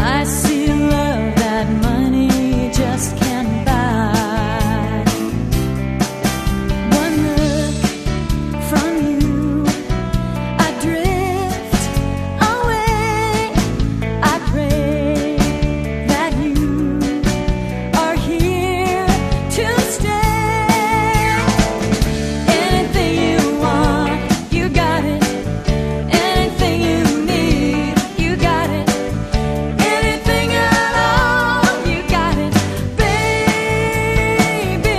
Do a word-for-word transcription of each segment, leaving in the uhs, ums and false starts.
I see love that money just can't buy. One look from you, I drift away. I pray that you are here to stay. Anything you want, you got it. Anything you need, you got it. Anything at all, you got it, baby.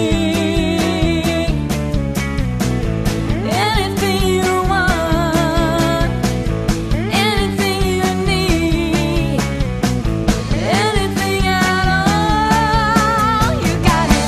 Anything you want, anything you need, anything at all, you got it.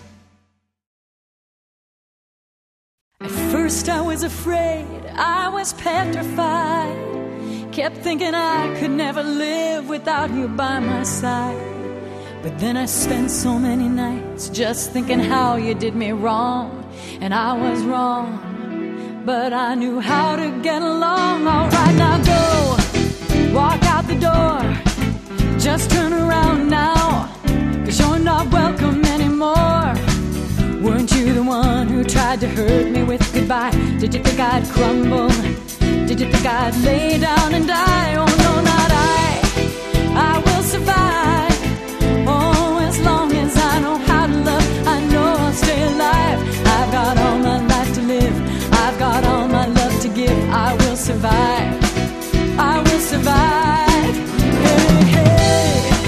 At first I was afraid, I was petrified. Kept thinking I could never live without you by my side. But then I spent so many nights just thinking how you did me wrong. And I was wrong, but I knew how to get along. Alright, now go, walk out the door. Just turn around now, 'cause you're not welcome anymore. Weren't you the one who tried to hurt me with goodbye? Did you think I'd crumble? Did you think I'd lay down and die? Oh no, not I. I will survive. Oh, as long as I know how to love, I know I'll stay alive. I've got all my life to live. I've got all my love to give. I will survive. I will survive. Hey, hey.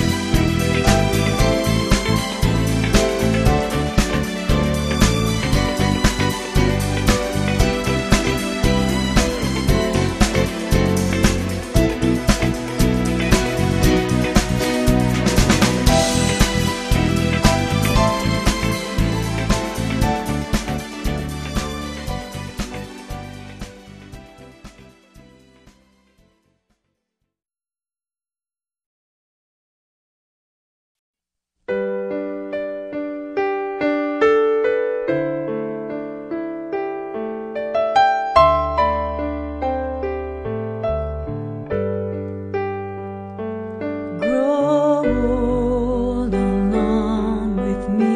Grow old along with me.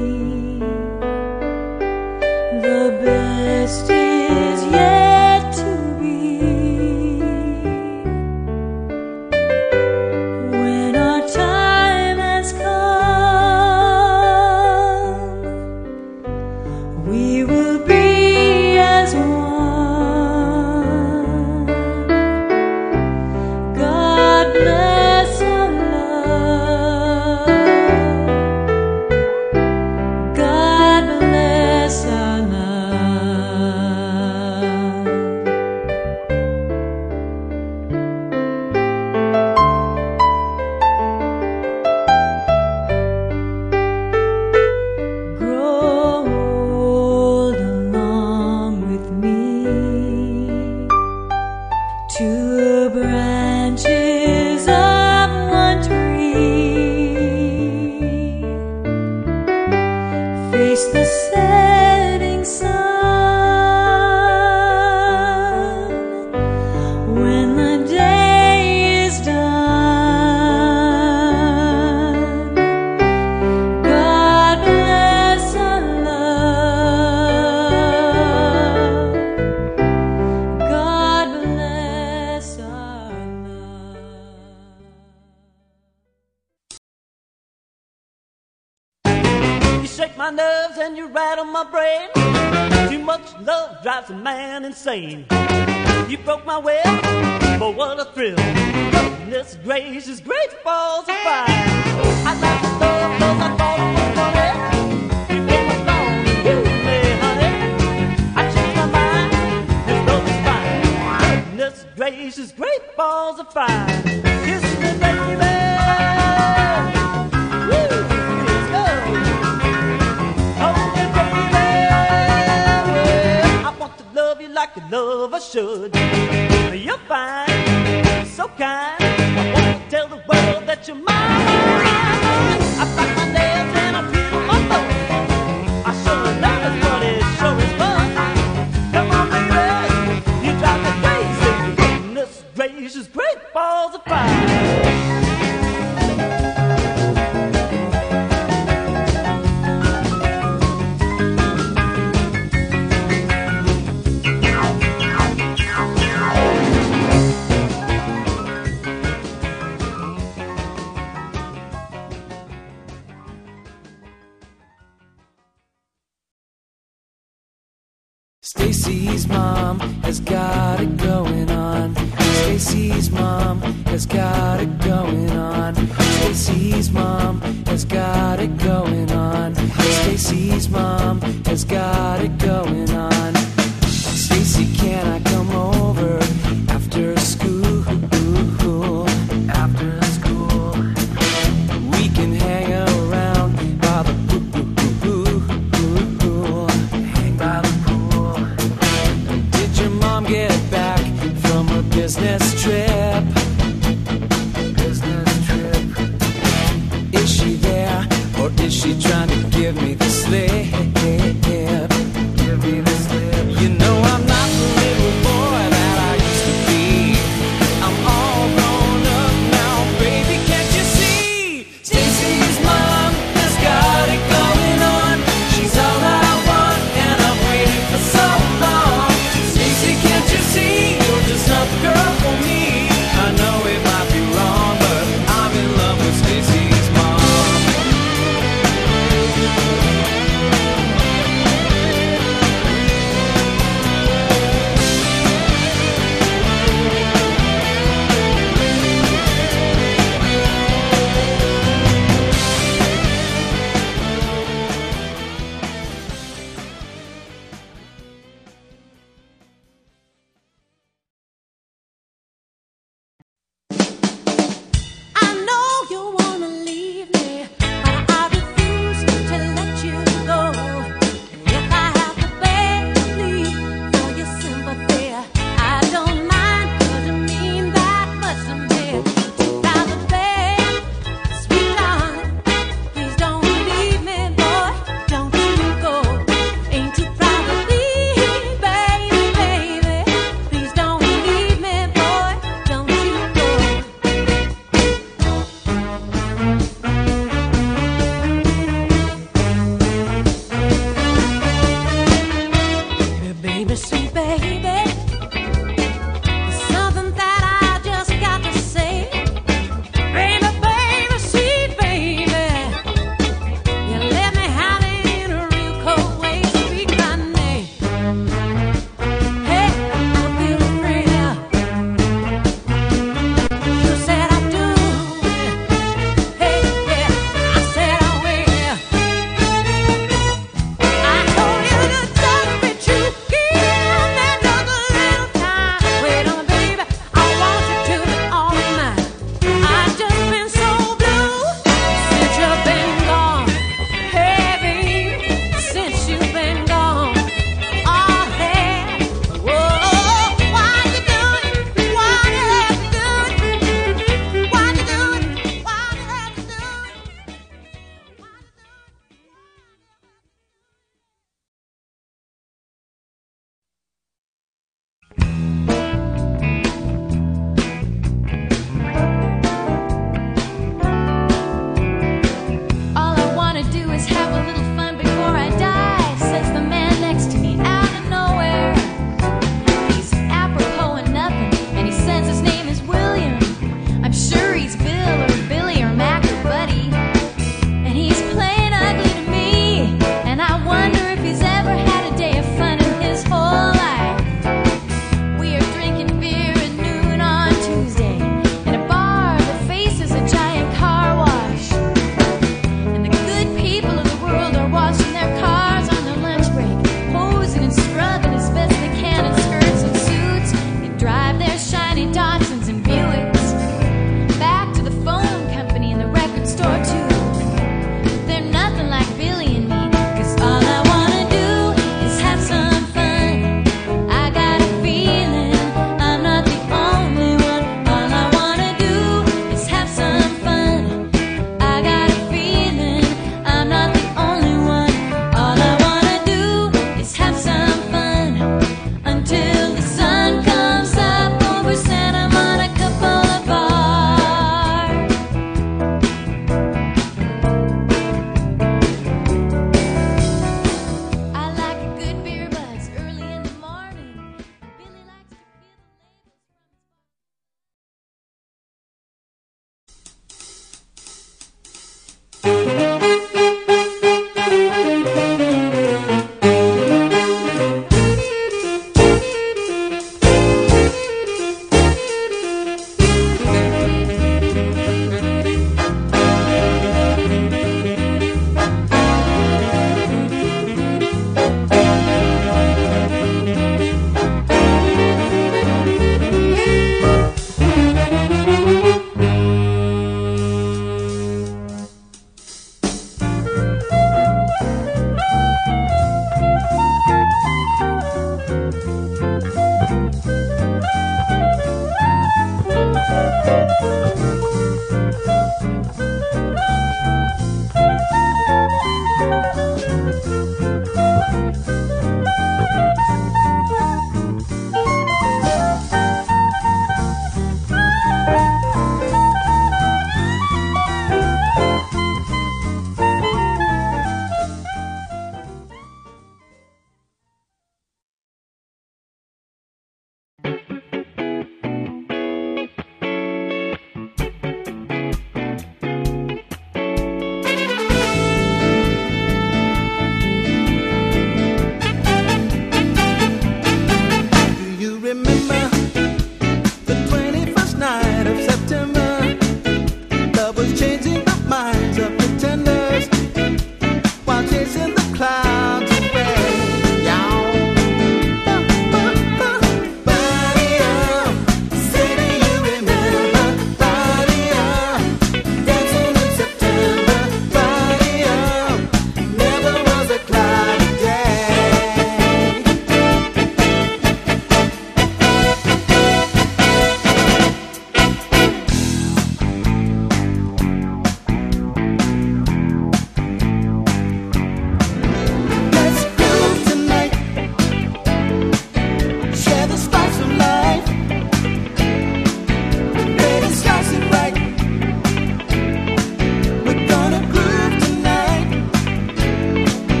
The best is yet to be. When our time has come, we will be as one. God bless our love. God bless our love. Grow old along with me. Two branches of one tree face the setting sun. When the day is done, God bless our love. God bless our love. You shake my nerves and you rattle my brain. Too much love drives a man insane. You broke my will, but what a thrill. Goodness gracious, great balls of fire. I like to love 'cause I thought it was funny. You came along and used me, honey. I changed my mind, this love is fine. Goodness gracious, great balls of fire. Kiss me, baby. Woo, let's go. Hold me, baby. Well, I want to love you like a lover should. You're fine, so kind. I want to tell the world that you're mine. I bite my nails and I peel my toes. I sure love it, but it sure is fun. Come on, baby, you drive me crazy. Goodness gracious, great balls of fire. Stacy's mom has got it going on. Stacy's mom has got it going on. Stacy's mom has got it going on. Stacy's mom has got it going on. Stacy, can I come over after school? After school, we can hang around by the pool. Hang by the pool. Did your mom get back from her business trip?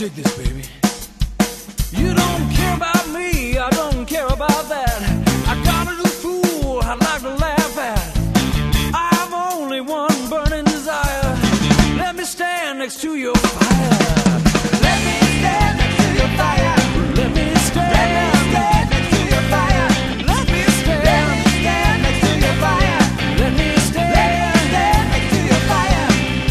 dig this, baby. You don't care about me, I don't care about that. I got a little fool I'd like to laugh at. I've only one burning desire. Let me stand next to your fire. Let me stand next to your fire. Let me stand, Let me stand next to your fire. Let me stand, Let me stand next to your fire. Let me stand, Let me stand next to your fire.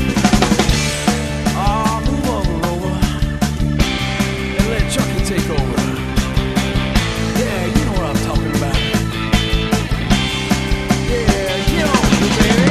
Oh, move on over and let Chucky take over. Yeah, you know what I'm talking about. Yeah, get on me, baby.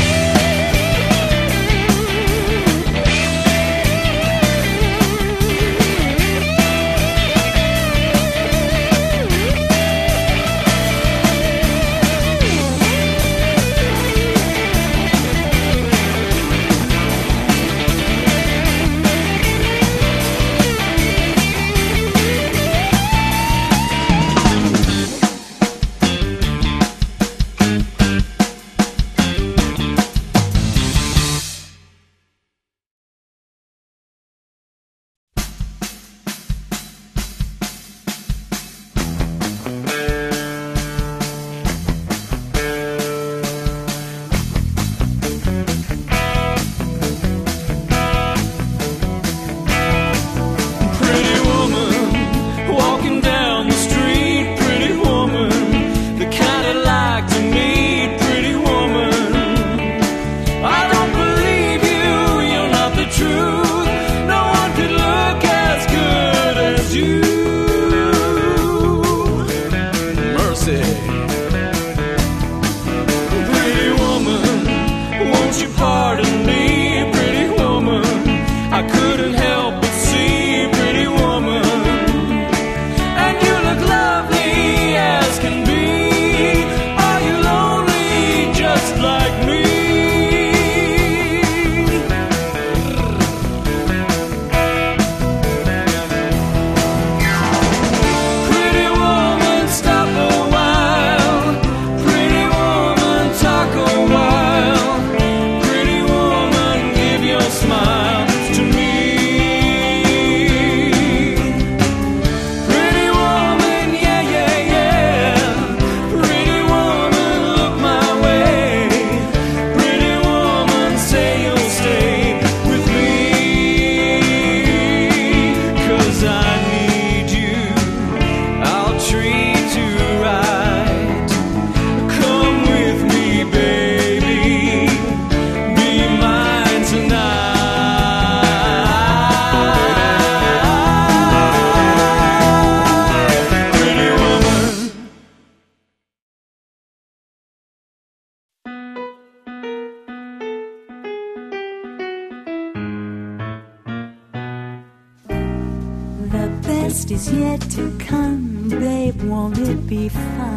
best is yet to come, babe, won't it be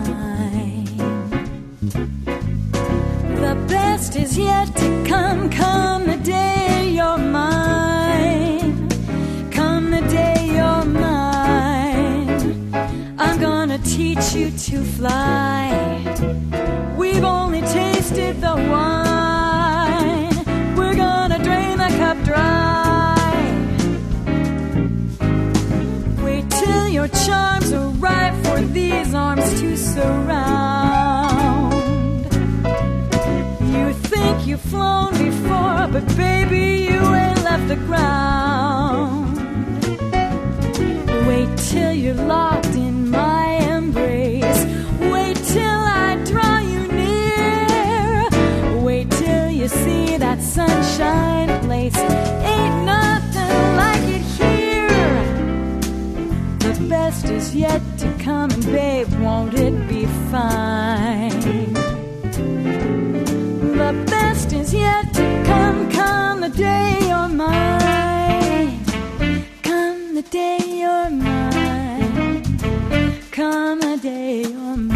fine? The best is yet to come, come the day you're mine. Come the day you're mine. I'm gonna teach you to fly. We've only tasted the wine. We're gonna drain the cup dry. Wait till your charms are ripe for these arms to surround. You think you've flown before, but baby, you ain't left the ground. Wait till you're locked in my embrace. Wait till I draw you near. Wait till you see that sunshine place. Ain't nothing like it here. The best is yet to come, and babe, won't it be fine? The best is yet to come, come the day you're mine. Come the day you're mine. Come the day you're mine.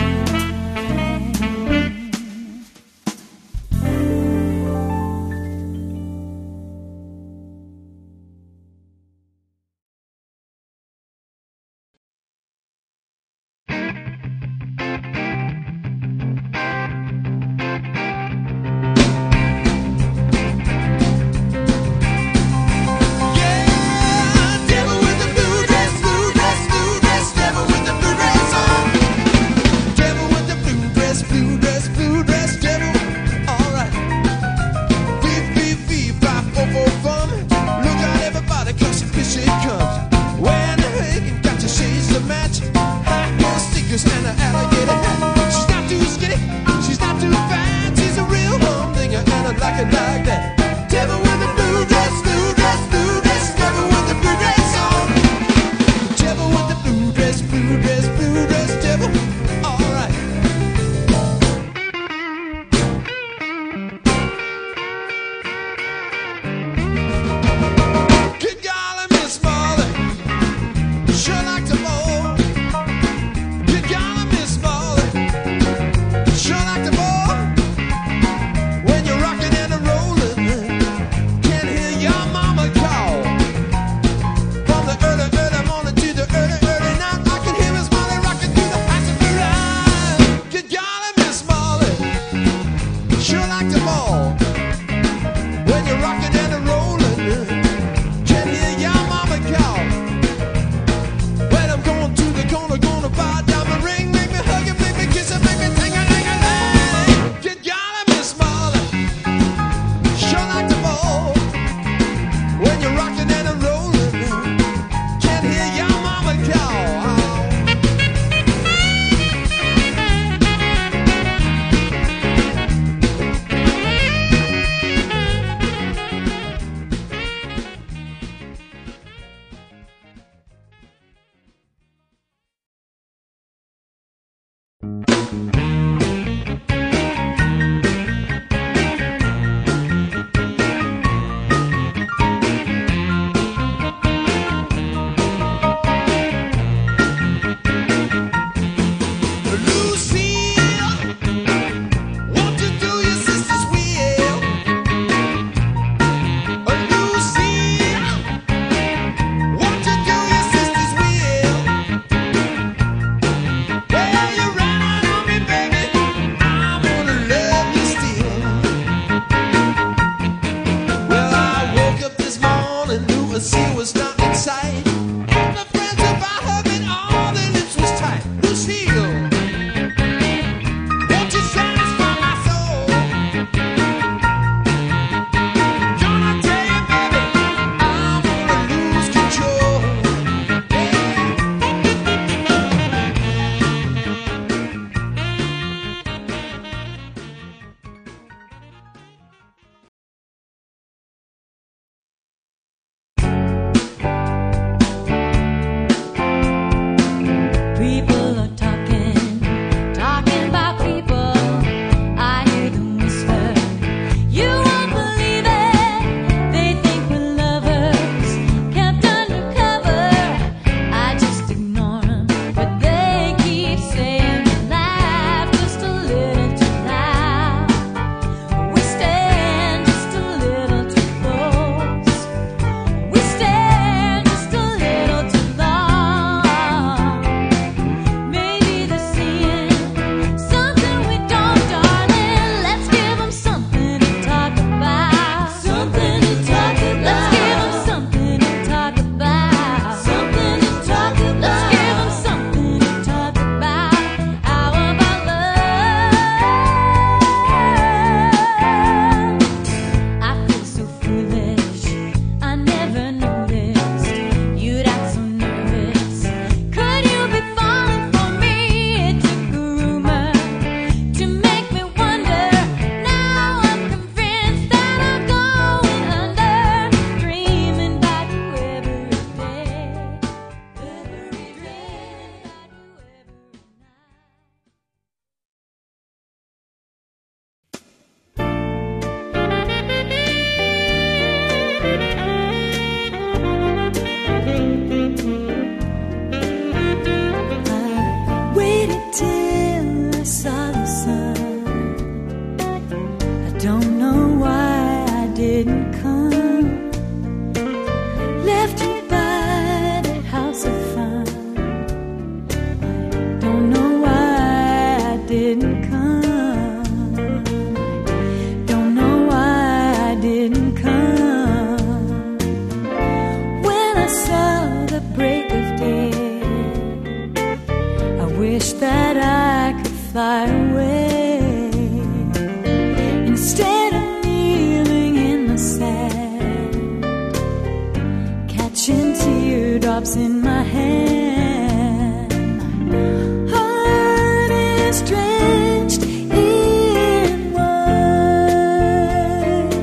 Heart is drenched in wine.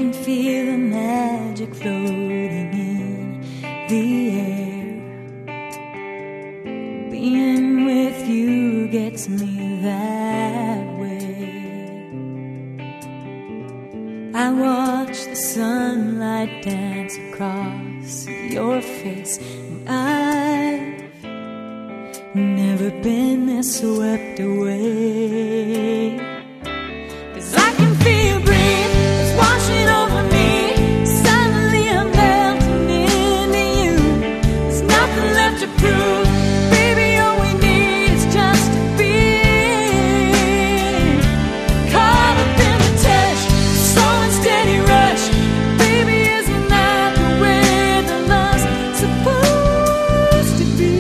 can feel the magic floating in the air. Being with you gets me that way. I watch the sunlight dance across your face, and I've never been this swept away. 'Cause I can feel breeze, it's washing over me. Suddenly I'm melting into you. There's nothing left to prove. Baby, all we need is just to be caught up in the touch, slow and steady rush. Baby, isn't that the way the love's supposed to be?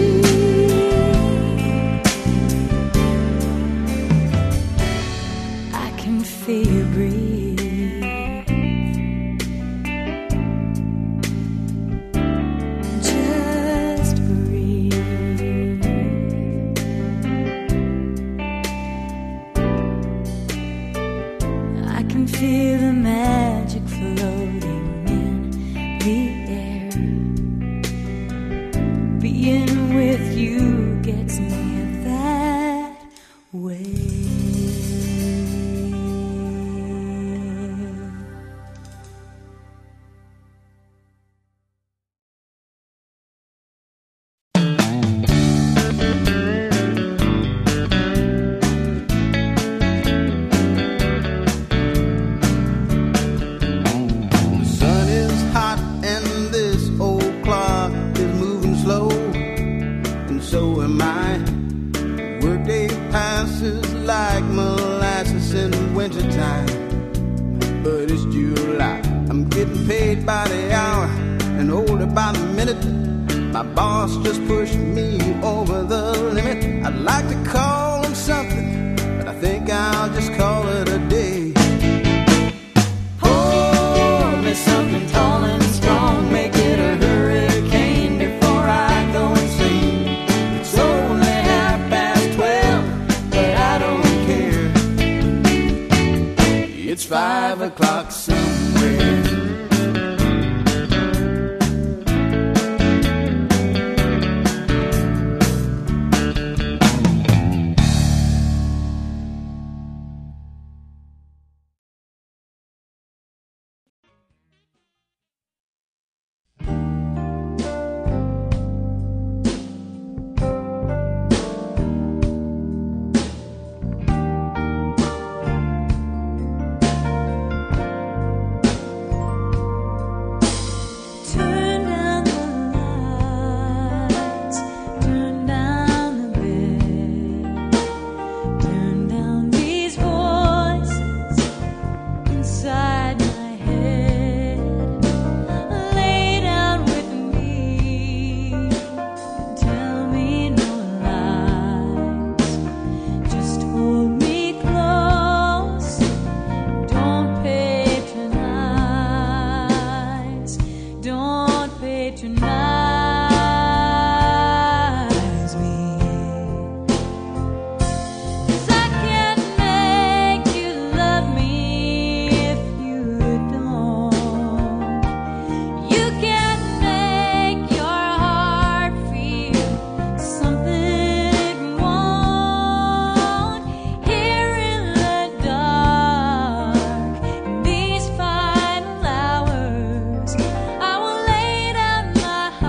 I can feel you breathe. Just breathe. I can feel the magic floating in the air. Being with you gets me that way. The sun is hot and this old clock is moving slow, and so am I. Workday passes like molasses in wintertime, but it's July. I'm getting paid by the hour and older by the minute. My boss just pushed me over the limit. I'd like to call him something, but I think I'll just call it a day. Pour me something tall and strong, make it a hurricane before I go insane. It's only half past twelve, but I don't care. It's five o'clock somewhere. Turn down the lights, turn down the bed, turn down these voices inside my head. Lay down with me, tell me no lies, just hold me close, don't patronize, don't patronize me. 'Cause I can't make you love me if you don't. You can't make your heart feel something it won't. Here in the dark, in these final hours, I will lay down my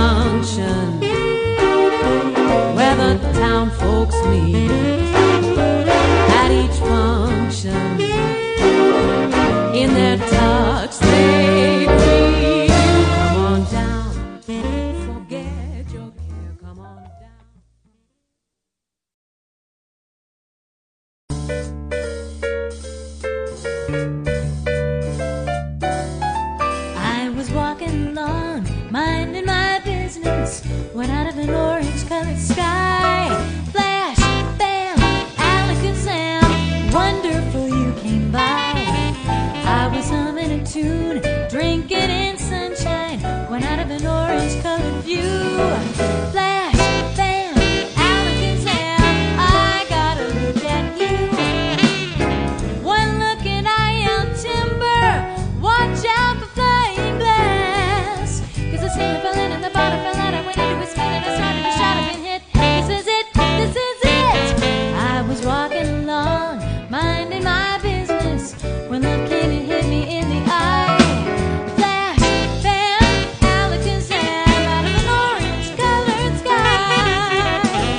junction where the town folks meet. At each function, in their tux they greet. Come on down, forget your care. Come on down. I was walking along, minding my business, when out of an orange-colored sky, flash, bam, Alakazam, wonderful you came by. I was humming a tune, drinking in sunshine, when out of an orange-colored view, flash, bam, Alakazam, I gotta look at you. One look and I yelled timber, watch out for flying glass, 'cause the sailor fell in and the bottom fell out. I went into his spin and I started to shout and hit. This is it, this is it. I was walking along, minding my business, when love came and hit me in the eye. Flash, bam, Alakazam, out of an orange-colored sky.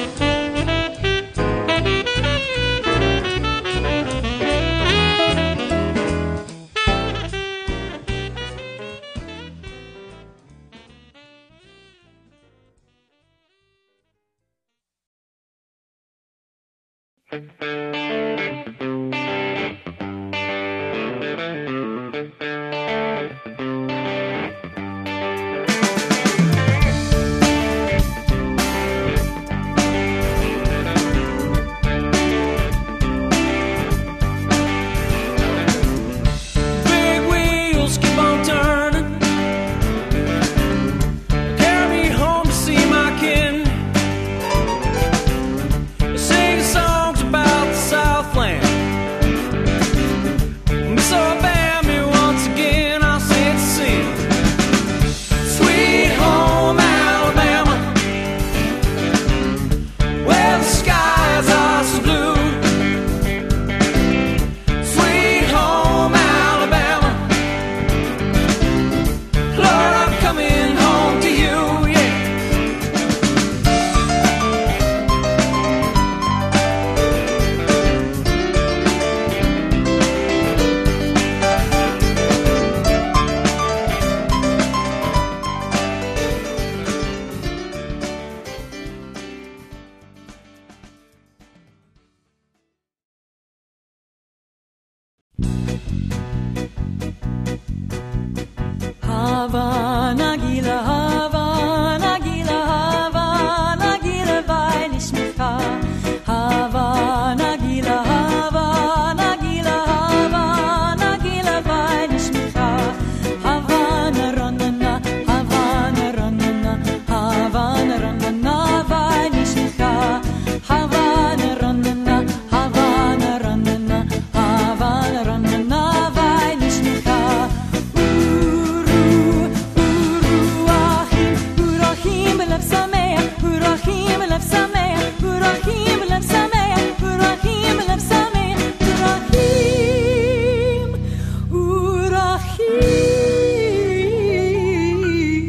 Big wheels keep on turning, carry me home to see my kin. Sing songs about the Southland. Miss Alabama once again, I'll say it's a sin. Sweet home Alabama, where the skies are so blue. Sweet home Alabama, Lord, I'm coming home to you, yeah. Havana Gila, Havana Gila, Havana Gila, weil ich mich ha. Havana Gila, Havana Gila, Havana Gila, weil ich mich ha. Havana Ranana, Havana Ranana, Havana Ranana, weil ich mich ha. Havana Ranana, Havana Ranana, Havana Ranana, weil ich mich ha. Urahim lev sameach, Urahim lev sameach, Urahim lev sameach, Urahim lev sameach, Urahim,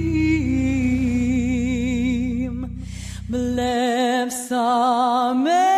Urahim lev sameach.